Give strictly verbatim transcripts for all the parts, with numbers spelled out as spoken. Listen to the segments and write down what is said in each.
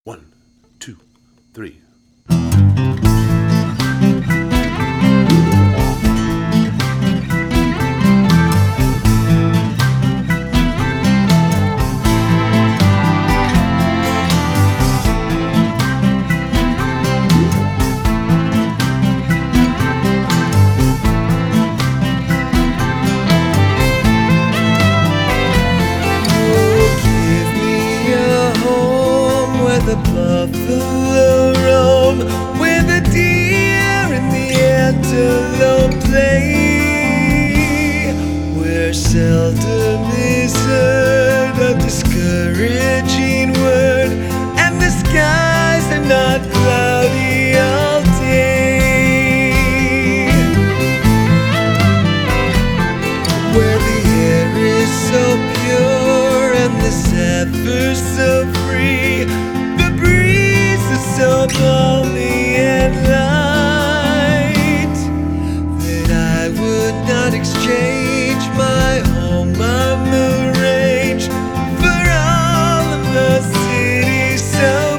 One, two, three. The buffalo roam, where the deer and the antelope play, where seldom is heard a discouraging word, and the skies are not cloudy all day, where the air is so pure and the zephyr so free, so balmy and light, that I would not exchange my home on the range for all of the city so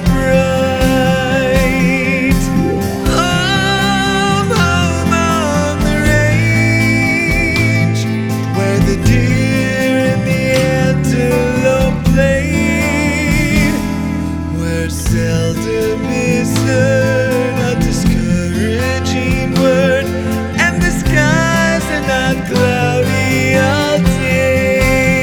bright. Home, home on the range, where the deer and the antelope played, where seldom is heard a discouraging word, and the skies are not cloudy all day.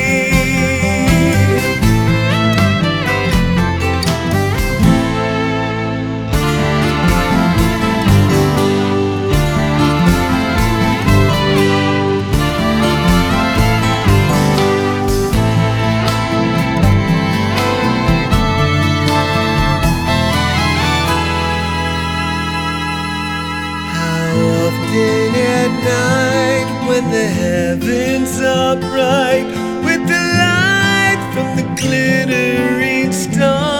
Often at night, when the heavens are bright with the light from the glittering stars,